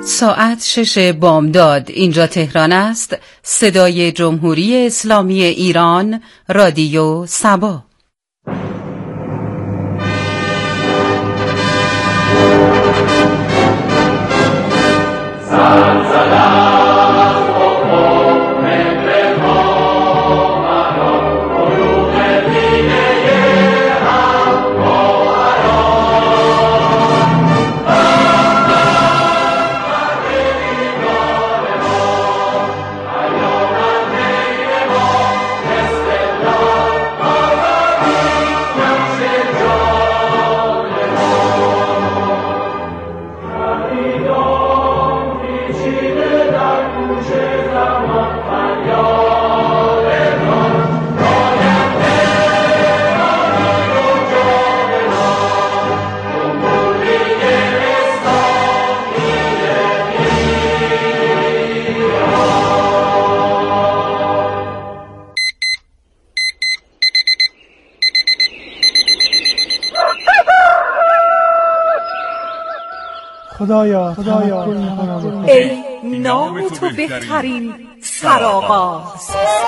ساعت 6 بامداد. اینجا تهران است. صدای جمهوری اسلامی ایران، رادیو سبا. خدایا ای نام تو بهترین سرآغاز.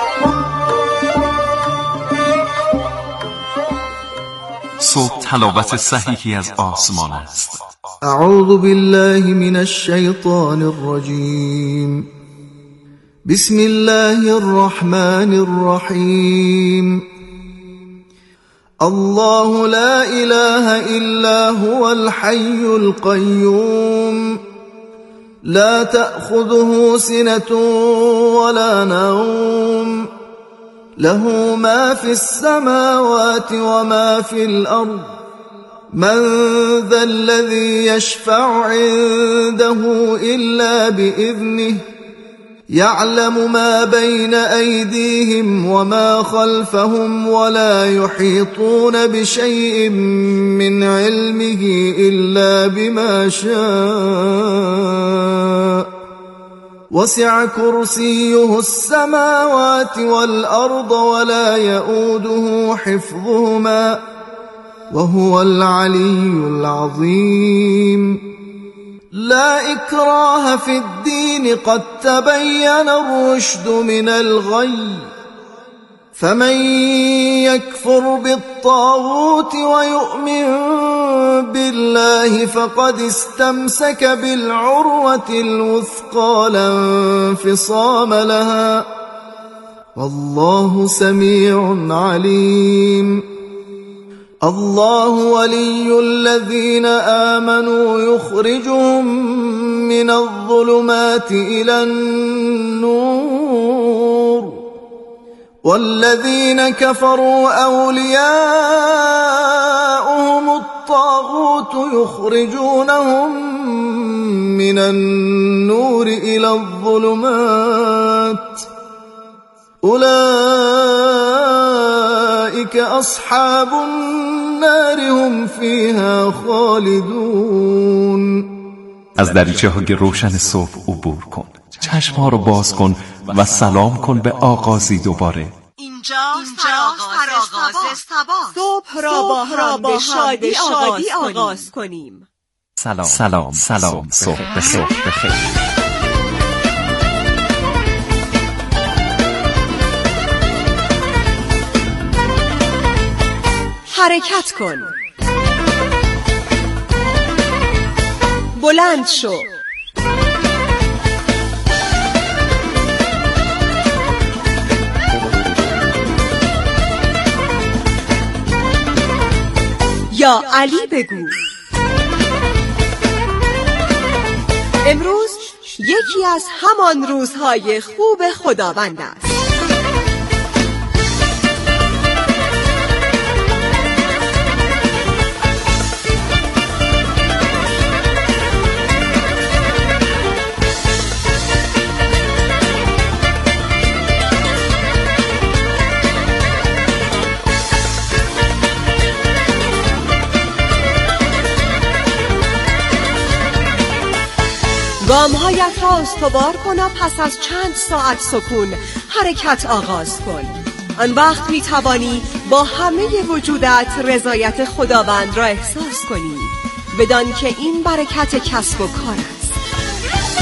صبح تلاوت صحیحی از آسمان است. اعوذ بالله من الشیطان الرجیم. بسم الله الرحمن الرحیم. الله لا إله إلا هو الحي القيوم لا تأخذه سنة ولا نوم له ما في السماوات وما في الأرض من ذا الذي يشفع عنده إلا بإذنه يعلم ما بين أيديهم وما خلفهم ولا يحيطون بشيء من علمه إلا بما شاء وسع كرسيه السماوات والأرض ولا يؤوده حفظهما وهو العلي العظيم. لا إكراه في الدين قد تبين الرشد من الغي فمن يكفر بالطاغوت ويؤمن بالله فقد استمسك بالعروة الوثقى لا انفصام لها والله سميع عليم. الله ولي الذين آمنوا يخرجهم من الظلمات إلى النور والذين كفروا أولياؤهم الطاغوت يخرجونهم من النور إلى الظلمات أولئك أصحاب النار هم فيها خالدون. از دریچه های روشن صبح عبور کن، چشم ها رو باز کن و سلام کن به آغازی دوباره. اینجا سرآغاز سبا. صبح را با هم به شادی آغاز کنیم. سلام صبح بخیر. حرکت کن، بلند شو، یا علی بگو. امروز یکی از همان روزهای خوب خداوند است. گام‌هایت را استوار کن و پس از چند ساعت سکون حرکت آغاز کن. آن وقت می‌توانی با همه وجودت رضایت خداوند را احساس کنی. بدان که این برکت کسب و کار است.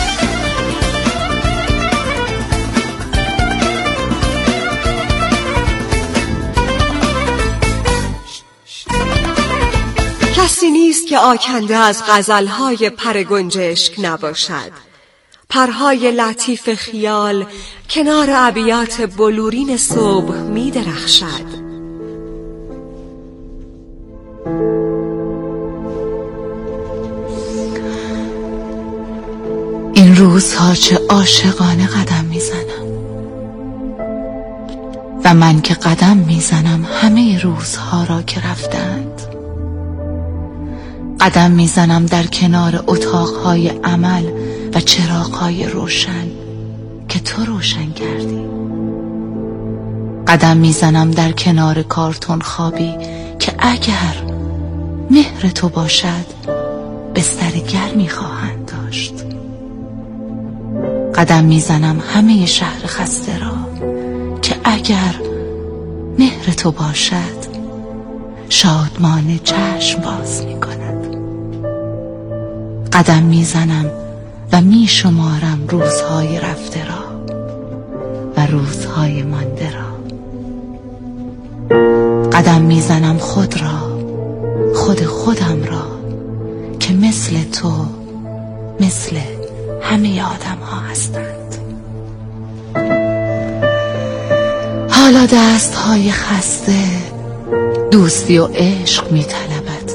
کسی نیست که آکنده از غزلهای پر گنجشک نباشد. پرهای لطیف خیال کنار ابیات بلورین صبح می درخشد. این روزها چه عاشقانه قدم میزنم و من که قدم میزنم همه روزها را که رفتند. قدم میزنم در کنار اتاقهای عمل و چراغهای روشن که تو روشن کردی. قدم میزنم در کنار کارتون خوابی که اگر مهر تو باشد بستر گرمی خواهند داشت. قدم میزنم همه شهر خسته را که اگر مهر تو باشد شادمانه چشم باز میکند. قدم میزنم و میشمارم روزهای رفته را و روزهای مانده را. قدم میزنم خود را، خودم را که مثل تو، مثل همه آدم ها هستند. حالا دست های خسته دوستی و عشق می طلبد.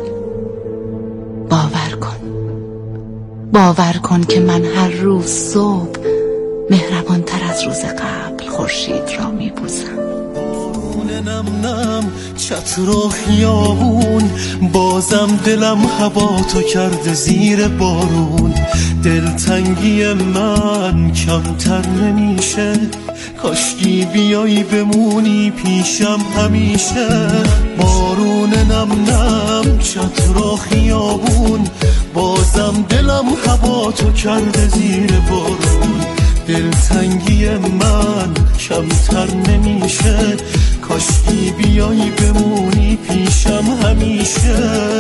باور کن که من هر روز صبح مهربان تر از روز قبل خورشید را می بوسم. نم نم چتر و خیابون بازم دلم هوا تو کرده زیر بارون. دلتنگی من کمتر نمیشه، کاشکی بیایی بمونی پیشم همیشه. بارون نم نم چتر و خیابون بازم دلم هوا تو کرده زیر بارون. دلتنگی من کمتر نمیشه، کاشکی بیایی بمونی پیشم همیشه.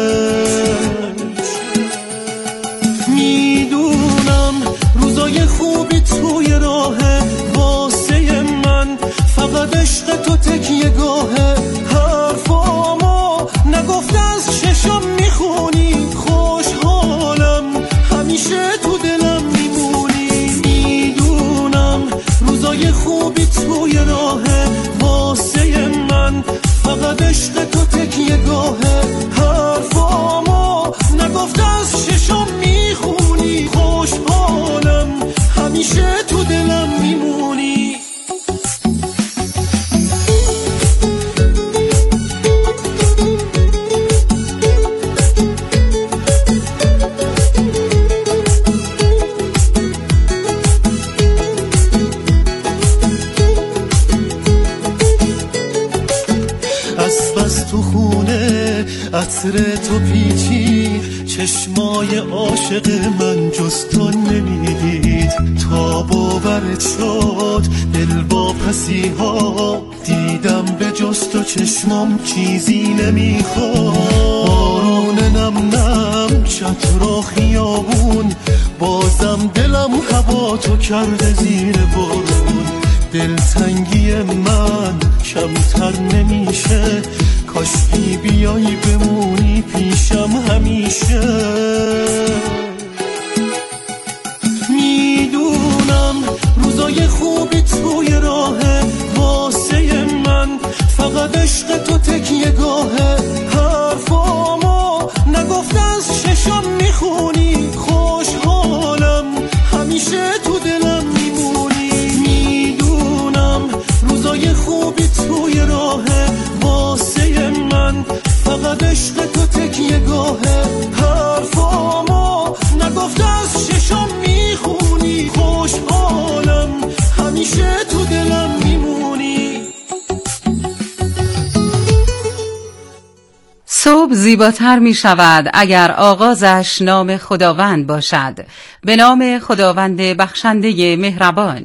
میدونم روزای خوبی توی راهه واسه من، فقط عشق تو تکیه گاهه. حرفامو نگفته از چشم میخونی، خوشحالم همیشه تو دلم میمونی. میدونم روزای خوبی توی راهه واسه من، فقط عشق تو تکیه گاهه. حرفامو نگفته از چشم میخونی، خوشحالم همیشه تو دلم میمونی. تو خونه عطر تو پیچی، چشمای عاشق من جز تو نمیدید. تا باورت شد دل با پسی ها دیدم، به جز تو چشمام چیزی نمیخواد. بارون نم نم چتر و خیابون بازم دلم هوا تو کرده زیر بارون. دلتنگی من کمتر نمیشه، کاشکی بیایی بمونی پیشم همیشه. میدونم روزای خوبی توی راهه واسه من، فقط عشق تو تکیه گاهه. حرفامو نگفته از چشم میخونی، خوشحالم همیشه تو دلم میمونی. میدونم روزای خوبی توی راهه واسه من، فقط عشق تو تکیه گاهه. حرفامو نگفته از چشم میخونی، خوشحالم همیشه تو دلم میمونی. صبح زیباتر می شود اگر آغازش نام خداوند باشد. به نام خداوند بخشنده مهربان.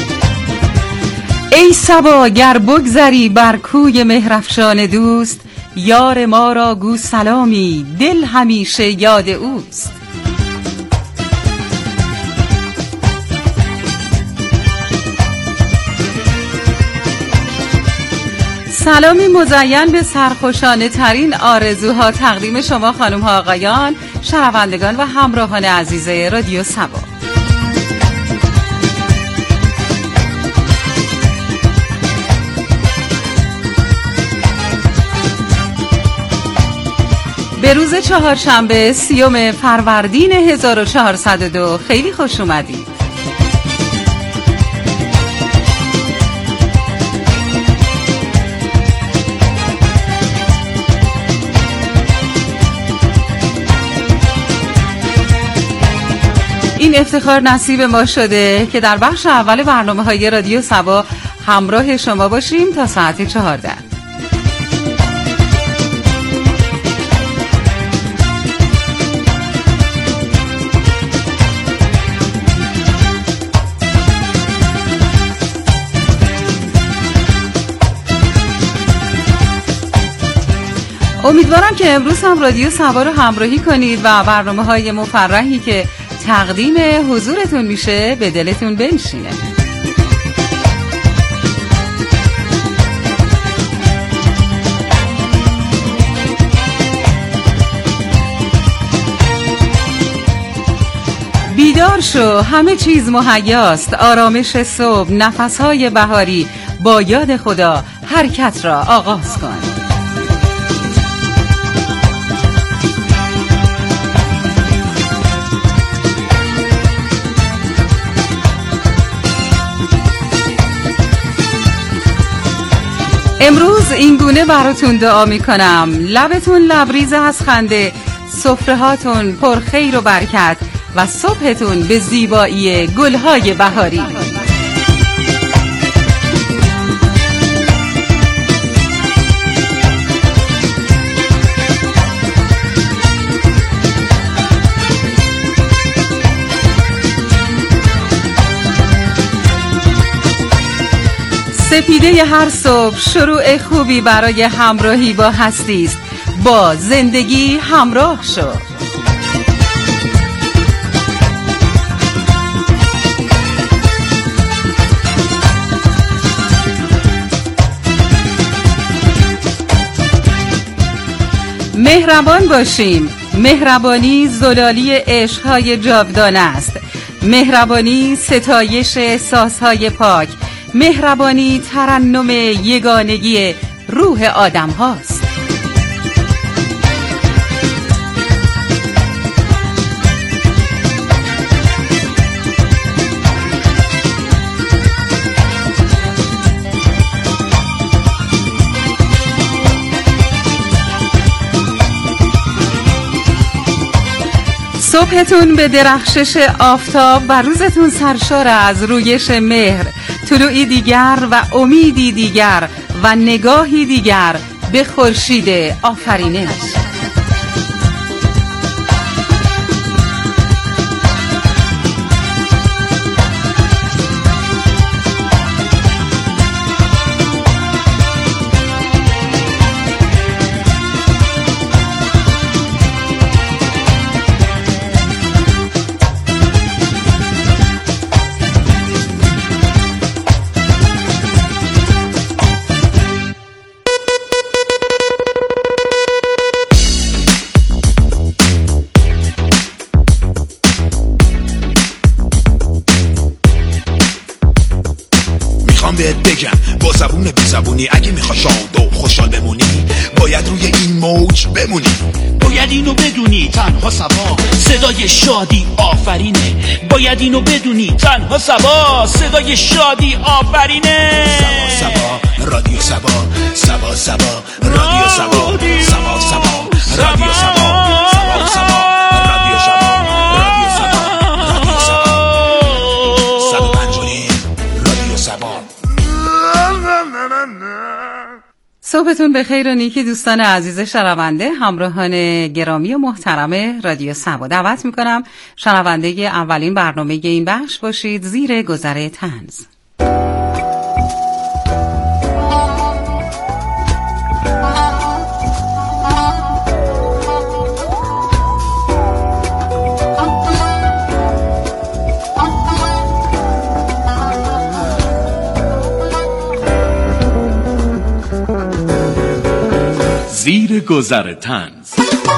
ای صبا گر بگذری بر کوی مهرافشان دوست، یار ما را گو سلامی، دل همیشه یاد اوست. سلامی مزین به سرخوشانه ترین آرزوها تقدیم شما خانم ها آقایان، شنوندگان و همراهان عزیز رادیو سبا. به روز چهارشنبه 30 فروردین 1402 خیلی خوش اومدید. این افتخار نصیب ما شده که در بخش اول برنامه‌های رادیو سبا همراه شما باشیم تا ساعت 14. امیدوارم که امروز هم رادیو سبا رو همراهی کنید و برنامه‌های مفرحی که تقدیم حضورتون میشه به دلتون بنشینه. بیدار شو، همه چیز مهیاست، آرامش صبح، نفسهای بهاری، با یاد خدا حرکت را آغاز کن. امروز این گونه براتون دعا میکنم، لبتون لبریز از خنده، سفره هاتون پر خیر و برکت و صبحتون به زیبایی گلهای بهاری. سپیده هر صبح شروع خوبی برای همراهی با هستی است. با زندگی همراه شو. مهربان باشیم. مهربانی زلالی عشق‌های جاودانه است. مهربانی ستایش احساس‌های پاک. مهربانی ترنم یگانگی روح آدم هاست. صبحتون به درخشش آفتاب و روزتون سرشار از رویش مهر، طلوعی دیگر و امیدی دیگر و نگاهی دیگر به خورشید آفرینش. بهت بگم با زبون بی زبونی، اگه میخوای شاد و خوشحال بمونی باید روی این موج بمونی. باید اینو بدونی تنها سبا صدای شادی آفرینه. باید اینو بدونی تنها سبا صدای شادی آفرینه. سبا سبا رادیو سبا، سبا سبا رادیو سبا، سبا سبا رادیو سبا، سبا سبا رادیو سبا، رادیو سبا، رادیو سبا 105 رادیو سبا. صبحتون بخیر و نیکی دوستان عزیز شنونده، همراهان گرامی و محترم رادیو سبا. دعوت میکنم شنونده اولین برنامه این بخش باشید. زیر گذر طنز. زیر گذر طنز.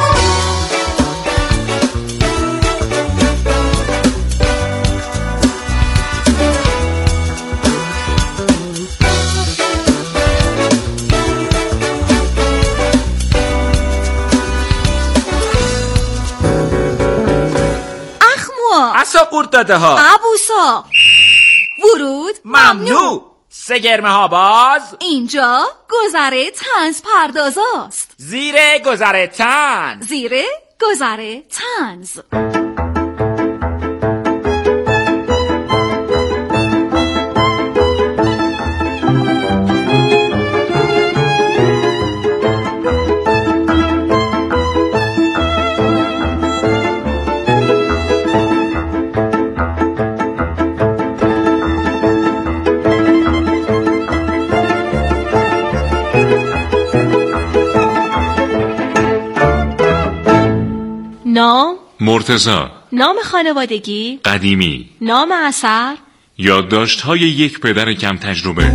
عصا قورت داده ها، ابوسا ورود ممنوع. سه گرمه ها باز. اینجا گذر طنز پردازاست. زیر گذر طنز. زیر گذر طنز. نام مرتضی. نام خانوادگی قدیمی. نام اثر یادداشت‌های یک پدر کم تجربه.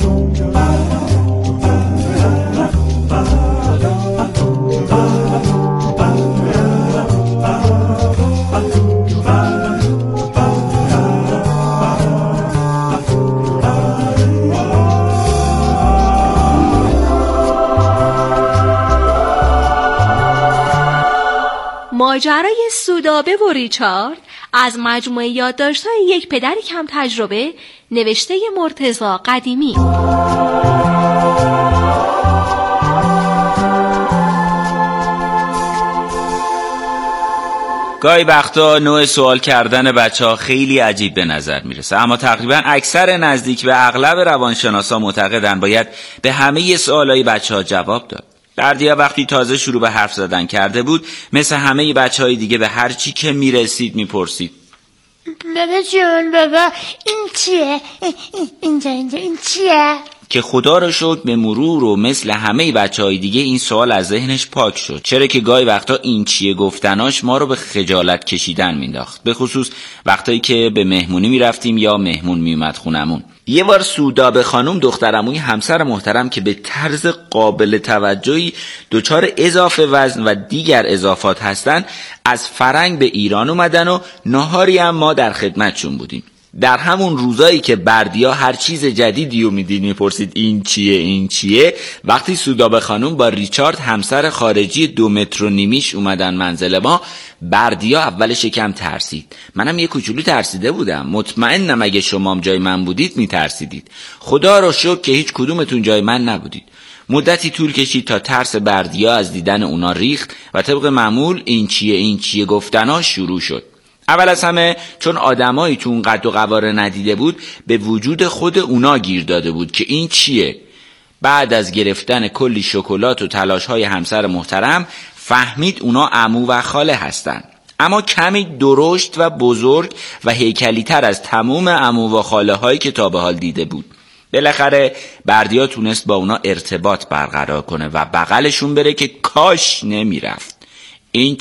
ماجرای سودابه و ریچارد از مجموعه یادداشت‌های یک پدر کم تجربه نوشته مرتضی قدیمی. گاهی وقتا نوع سوال کردن بچه‌ها خیلی عجیب به نظر میرسه، اما تقریبا اکثر نزدیک به اغلب روانشناسا معتقدن باید به همه سوالای بچه‌ها جواب داد. بردیا وقتی تازه شروع به حرف زدن کرده بود، مثل همه بچه‌های دیگه به هر چی که میرسید میپرسید. بابا جون، بابا این چیه؟ اینجا این چیه؟ که خدا رو شکر به مرور و مثل همه بچه‌های دیگه این سوال از ذهنش پاک شد، چرا که گاهی وقتا این چیه گفتناش ما رو به خجالت کشیدن مینداخت، به خصوص وقتایی که به مهمونی میرفتیم یا مهمون میومد خونمون. یه بار سودابه خانم دخترعموی همسر محترم که به طرز قابل توجهی دچار اضافه وزن و دیگر اضافات هستن، از فرنگ به ایران اومدن و ناهاری هم ما در خدمتشون بودیم. در همون روزایی که بردیا هر چیز جدیدی رو میدید میپرسید این چیه این چیه، وقتی سودابه خانم با ریچارد همسر خارجی 2.5 متر اومدن منزل ما، بردیا اولش یکم ترسید. منم یه کوچولو ترسیده بودم. مطمئنم اگه شمام جای من بودید میترسیدید. خدا رو شکر که هیچ کدومتون جای من نبودید. مدتی طول کشید تا ترس بردیا از دیدن اونا ریخت و طبق معمول این چیه گفتنا شروع شد. اول از همه چون آدمایی تو اون قد و قواره ندیده بود، به وجود خود اونا گیر داده بود که این چیه. بعد از گرفتن کلی شکلات و تلاش‌های همسر محترم فهمید اونا عمو و خاله هستن، اما کمی درشت و بزرگ و هیکلی تر از تمام عمو و خاله هایی که تا به حال دیده بود. بالاخره بردیا تونست با اونا ارتباط برقرار کنه و بغلشون بره که کاش نمیرفت. این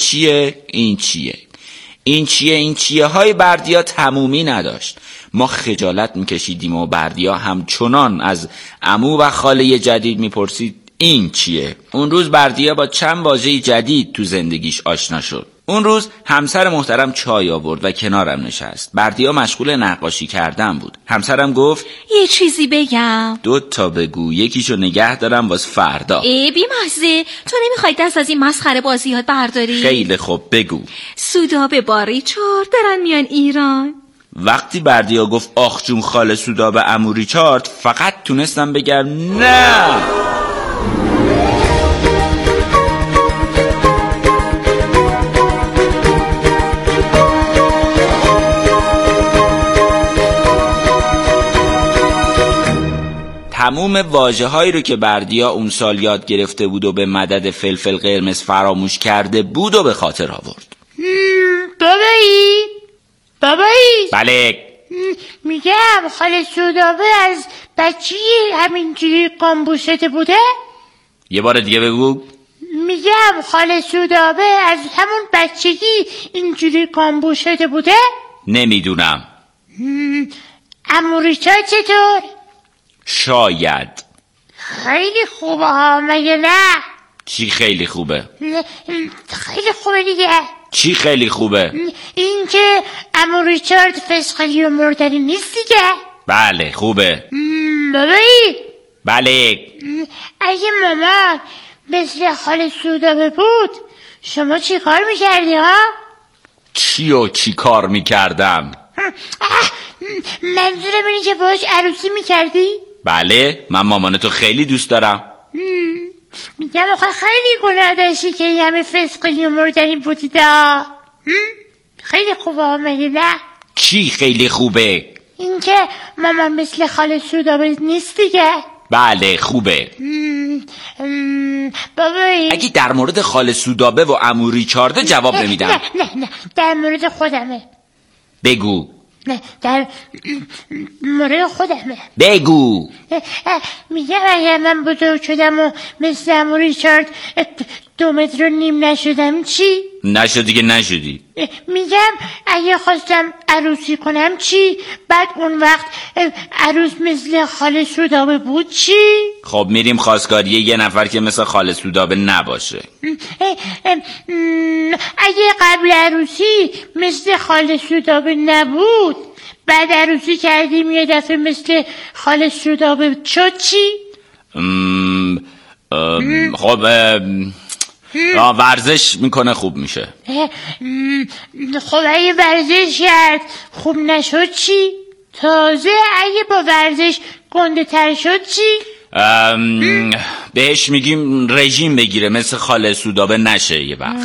چیه های بردیا تمومی نداشت. ما خجالت میکشیدیم و بردیا همچنان از عمو و خاله جدید میپرسید این چیه. اون روز بردیا با چند واژه جدید تو زندگیش آشنا شد. اون روز همسر محترم چای آورد و کنارم نشست. بردیا مشغول نقاشی کردن بود. همسرم گفت یه چیزی بگم. 2 تا بگو، یکیشو نگه دارم واسه فردا. بی مزه، تو نمیخوای دست از این مسخره بازیات برداری؟ خیلی خوب بگو. سودابه با ریچارد دارن میان ایران. وقتی بردیا گفت آخ جون خاله سودابه عمو ریچارد، فقط تونستم بگم نه. تموم واژه‌هایی رو که بردیا اون سال یاد گرفته بود و به مدد فلفل قرمز فراموش کرده بود و به خاطر آورد. بابایی بله. میگم خاله سودابه از بچگی همینجوری قامبوشته بوده؟ یه بار دیگه بگو. میگم خاله سودابه از همون بچگی اینجوری قامبوشته بوده؟ نمیدونم. عمو ریچارد چطور؟ شاید. خیلی خوبه ها، مگه نه؟ چی خیلی خوبه؟ خیلی خوبه دیگه. چی خیلی خوبه؟ این که عمو ریچارد فسقلی و مردنی نیست دیگه. بله خوبه. بابایی. بله. اگه مامان مثل خاله سودابه بود شما چی کار میکردی ها؟ چی کار میکردم؟ منظورم اینه که باش عروسی میکردی؟ بله من مامانتو خیلی دوست دارم. میگم آخه خیلی گناه داشتی که این همه فسقلی و مردنی بودی دا. خیلی خوبه مگه نه؟ چی خیلی خوبه؟ این که مامان مثل خاله سودابه نیست دیگه. بله خوبه. بابایی اگه در مورد خاله سودابه و عمو ریچارد جواب نمیدم. نه در مورد خودمه. بگو. نه در مورد خودمه. بگو. میگم اگر من بزرگ شدم و مثل عمو ریچارد 2.5 متر نشدم چی؟ نشدی که نشدی. میگم اگه خواستم عروسی کنم چی؟ بعد اون وقت عروس مثل خاله سودابه بود چی؟ خب میریم خواستگاری یه نفر که مثل خاله سودابه نباشه. اگه قبل عروسی مثل خاله سودابه نبود بعد عروسی کردیم یه دفعه مثل خاله سودابه شد چی؟ خب ورزش میکنه خوب میشه. خب اگه ورزش کرد خوب نشد چی؟ تازه اگه با ورزش گنده تر شد چی؟ بهش میگیم رژیم بگیره مثل خاله سودابه نشه یه وقت.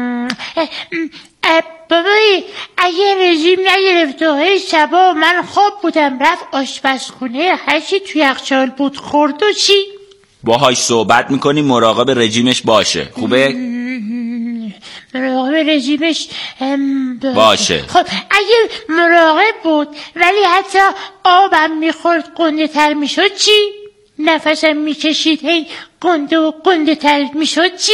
بابایی اگه رژیم نگرفت و شبا من خواب بودم رفت آشپزخونه هرچی توی یخچال بود خورد و چی؟ باهاش صحبت میکنی مراقب رژیمش باشه. خوبه؟ مراقب رژیمش باشه. خب اگه مراقب بود ولی حتی آبم میخورد گنده تر میشد چی؟ نفسم میکشید هی گنده تر میشد چی؟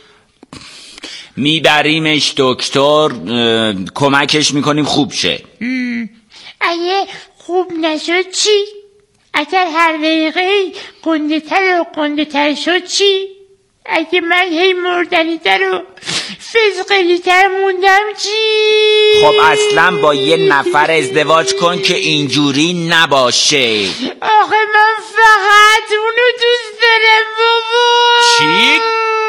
میبریمش دکتر کمکش میکنیم خوب شه. اگه خوب نشد چی؟ اگر هر دقیقه گنده تر شد چی؟ اگه من هی مردنی تر و فسقلی تر موندم چی؟ خب اصلا با یه نفر ازدواج کن که اینجوری نباشه. آخه من فقط اونو دوست دارم بابا. چی؟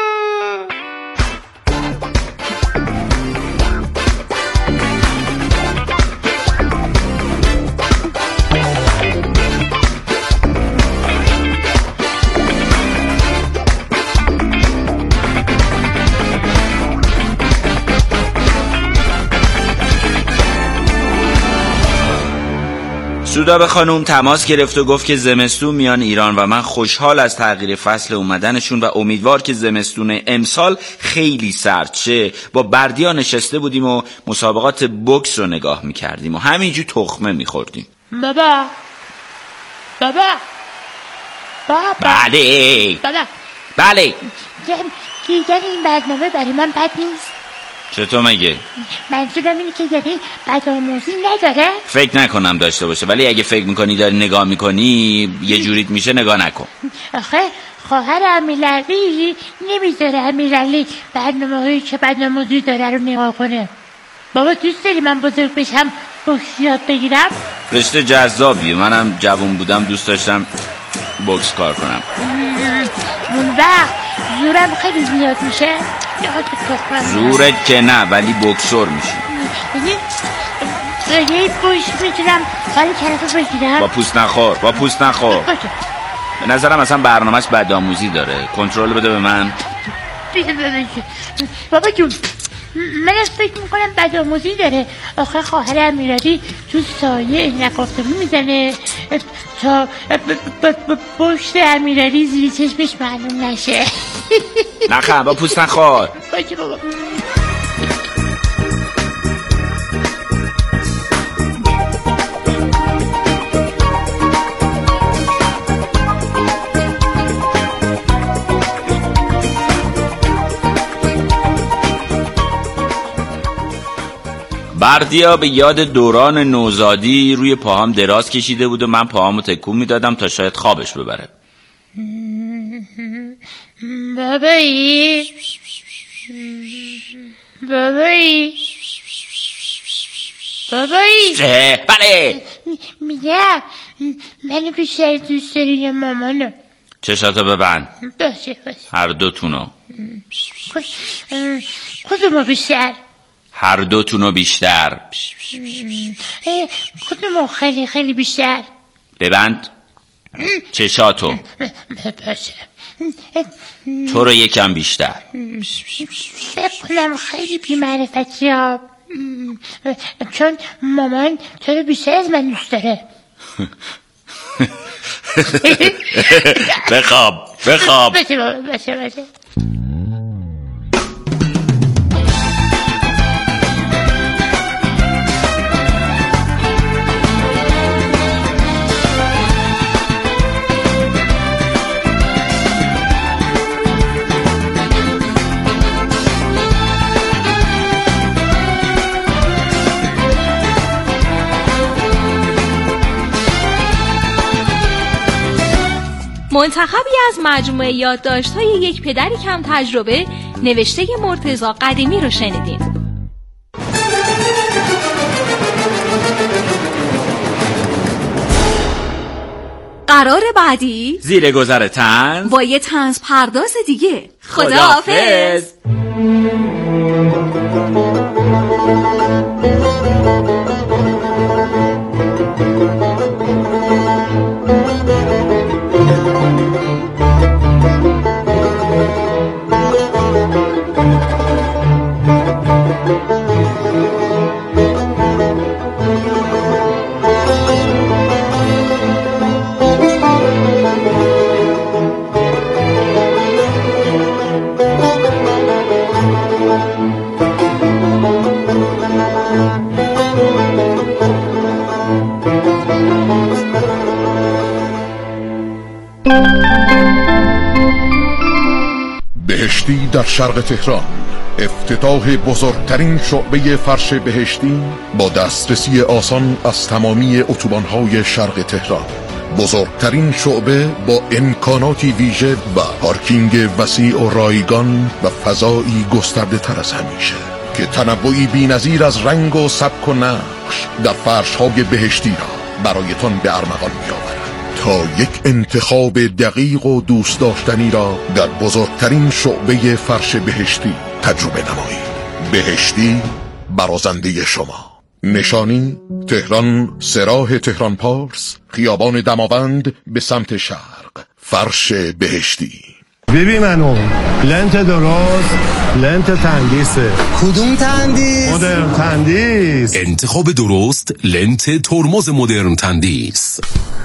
سودابه خانوم تماس گرفت و گفت که زمستون میان ایران و من خوشحال از تغییر فصل اومدنشون و امیدوار که زمستون امسال خیلی سرد شه. با بردیا نشسته بودیم و مسابقات بوکس رو نگاه میکردیم و همینجور تخمه میخوردیم. بابا بله دیگر این برنامه برای من بد نیست. چطور مگه؟ منظورم اینه که یعنی بدآموزی نداره؟ فکر نکنم داشته باشه، ولی اگه فکر میکنی داری نگاه میکنی یه جوریت میشه نگاه نکن. آخه خواهر امیرعلی نمیذاره امیرعلی برنامه‌هایی که بدآموزی داره رو نگاه کنه. بابا دوست داری من بزرگ بشم بوکس یاد بگیرم؟ رشته جذابیه، منم جوان بودم دوست داشتم بوکس کار کنم. اون وقت زورم خیلی زیاد میشه. زورت که نه ولی بوکسور میشی. یه پوش میتونم حالی طرف بگیرم؟ با پوست نخور. به نظرم اصلا برنامهش بدآموزی داره. کنترل بده به من. بابا جون من فکر میکنم بدآموزی داره. آخه خواهر امیرعلی تو سایه اینک آفتابی میزنه تا پشت امیرعلی زیر چشمش معلوم نشه. نخم با پوست نخور. باشه بابا. بردیا به یاد دوران نوزادی روی پاهام دراز کشیده بود و من پاهامو تکون میدادم تا شاید خوابش ببره. بابایی بله میگم منو بیشتر دوست داری یا مامانو؟ چشاتو ببند. باشه هر دوتونو. کدومو بیشتر؟ هر دوتونو بیشتر. کدومو خیلی خیلی بیشتر؟ ببند چشاتو. باشه تو رو یکم بیشتر. بکنم خیلی بی‌معرفتی ها، چون مامان تو رو بیشتر از من دوست داره. بخواب باشه منتخبی از مجموعه یادداشت‌های یک پدر کم تجربه نوشته مرتضی قدیمی رو شنیدین. قرار بعدی زیر گذر طنز با یه طنز پرداز دیگه. خداحافظ. بهشتی در شرق تهران، افتتاح بزرگترین شعبه فرش بهشتی با دسترسی آسان از تمامی اتوبان‌های شرق تهران. بزرگترین شعبه با امکاناتی ویژه و پارکینگ وسیع و رایگان و فضایی گسترده تر از همیشه که تنوعی بی‌نظیر از رنگ و سبک و نقش در فرش‌های بهشتی را برایتان به ارمغان می‌آورد تا یک انتخاب دقیق و دوست داشتنی را در بزرگترین شعبه فرش بهشتی تجربه نمایید. بهشتی برازنده شما. نشانی تهران، سراح تهران پارس، خیابان دماوند به سمت شرق. فرش بهشتی. ببین منو لنت درست، لنت تندیسه. کدوم تندیس؟ مدرن تندیس. انتخاب درست لنت ترمز مدرن تندیس.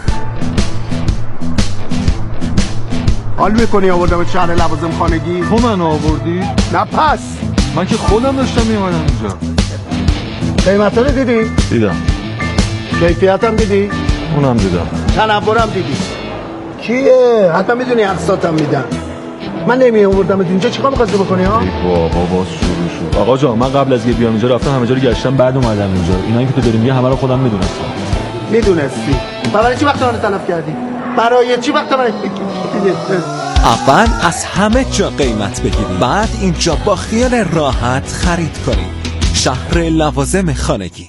حال میکنی آوردم شهر لوازم خانگی؟ تو منو آوردی؟ نه پس من که خودم داشتم میمدم اینجا. قیمت رو دیدی؟ دیدم. کیفیت هم دیدی؟ اونم دیدم. تنورم دیدی؟ کیه؟ حتما میدونی اقساطم میدن. من نمی آوردم اینجا چیکار می‌خواستی بکنی ها؟ بابا باز شروع شد. آقا جان من قبل از که بیام اینجا رفتم همه جا رو گشتم بعد اومدم اینجا. اینایی که تو داری میگی همه رو خودم میدونستم. میدونستی؟ برای چی وقت من تلف کردی؟ برای چی وقت من اول از همه جا قیمت بگیرید، بعد اینجا با خیال راحت خرید کنید. شهر لوازم خانگی.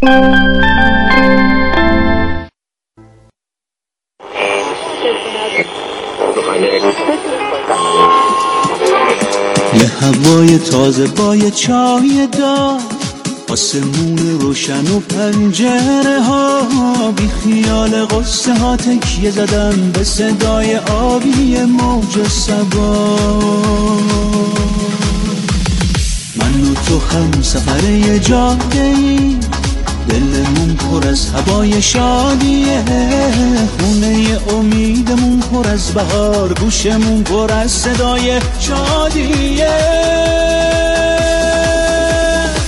یه هوای تازه با یه چای دار، آسمون روشن و پنجره ها، بی خیال قصه ها تکیه زدن به صدای آبی موج صبا. من و تو هم سفر یه جاده ای، دلمون پر از هوای شادیه، خونه امیدمون پر از بهار، گوشمون پر از صدای شادیه.